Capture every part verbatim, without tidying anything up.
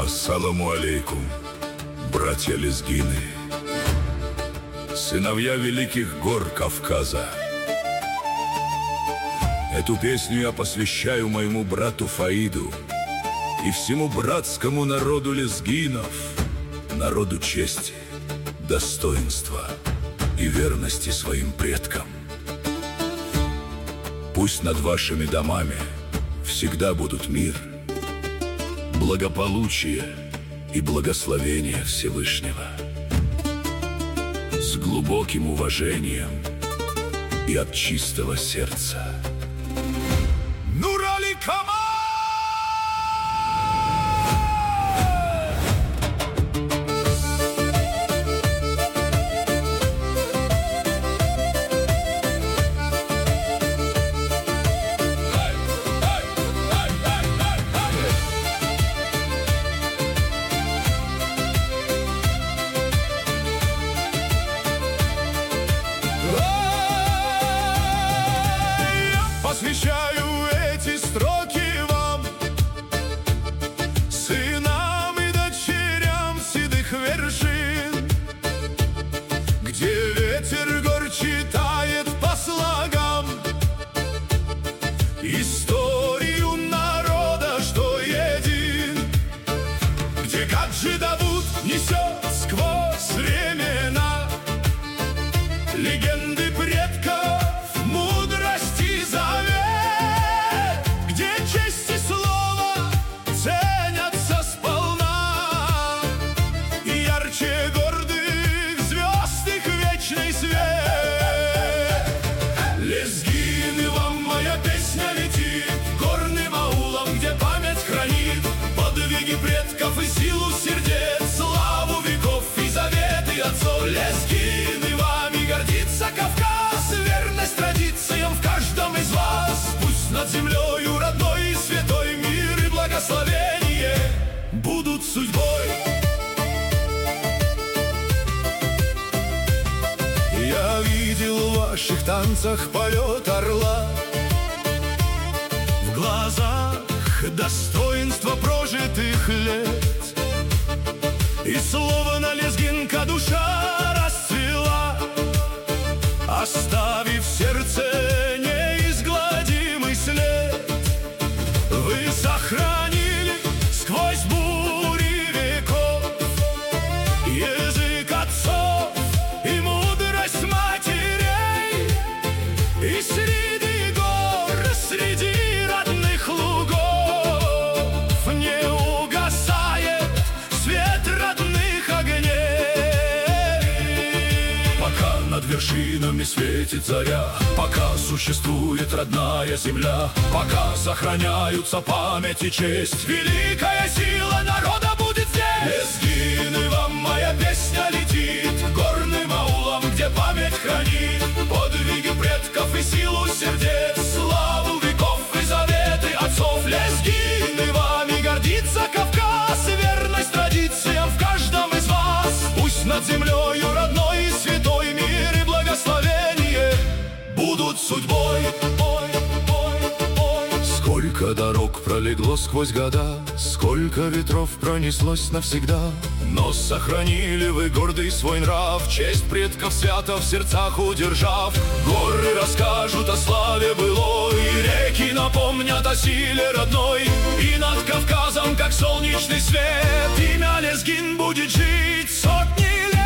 Ассаламу алейкум, братья лезгины, сыновья великих гор Кавказа. Эту песню я посвящаю моему брату Фаиду и всему братскому народу лезгинов, народу чести, достоинства и верности своим предкам. Пусть над вашими домами всегда будут мир, благополучие и благословение Всевышнего. С глубоким уважением и от чистого сердца. Нурали Камал! Посвящаю эти строки вам, сынам и дочерям седых вершин, где ветер гор читает по слогам историю народа, что един, где Гаджи Давуд несет сквозь времена легенды предков, мудрость и завет, где честь и слово ценятся сполна, и ярче гордых звезд их вечный свет. Лезгины, вам моя песня летит горным аулом, где память хранит подвиги предков и силу сердец, славу веков и заветы отцов. Лезгины, вами гордится Кавказ, верность традициям в каждом из вас. Пусть над землею родной и святой мир и благословение будут судьбой. Я видел в ваших танцах полет орла, в глазах достоинство прожитых лет, и словно лезгинка душа расцвела, оставив в сердце неизгладимый след. Вы сохранили сквозь бури веков язык отцов и мудрость матерей, и среди гор, среди родных лугов не угасает свет родных огней. Пока над вершинами светит заря, пока существует родная земля, пока сохраняются память и честь, великая сила народа будет здесь. Лезгины, вам моя песня летит горным аулом, где память хранит подвиги предков и силу сердец, славу веков и заветы отцов. Лезгины, вами гордится Кавказ, верность традициям в каждом из вас. Пусть над землею родной и святой мир и благословение будут судьбой. Ой, ой, ой. Сколько дорог пролегло сквозь года, сколько ветров пронеслось навсегда, но сохранили вы гордый свой нрав, честь предков свято в сердцах удержав. Горы расскажут о славе былой, и реки напомнят о силе родной, и над Кавказом, как солнечный свет, имя Лезгин будет жить сотни лет.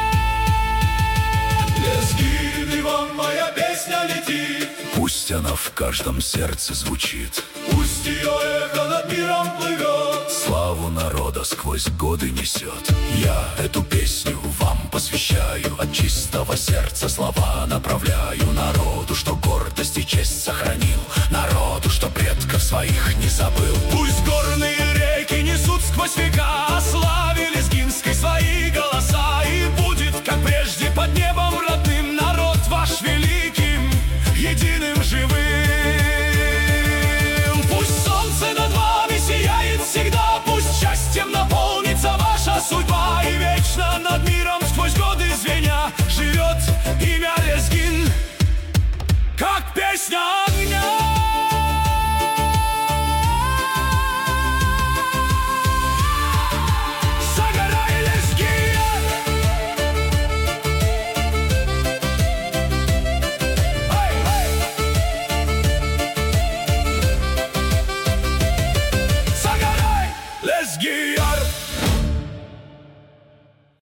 Лезгины, вам моя песня летит, Пусть она в каждом сердце звучит, пусть ее эхо над миром плывет, славу народа сквозь годы несет. Я эту песню вам посвящаю, от чистого сердца слова направляю народу, что гордость и честь сохранил, народу, что предков своих не забыл. Пусть горные реки несут сквозь века о славе лезгинской свои голоса, и будет, как прежде, под небом родным народ ваш великим, единым живым. Пусть солнце над вами сияет всегда, пусть счастьем наполнится ваша судьба, и вечно над миром сквозь годы звеня живет имя Лезгин, как песня огня. мозги.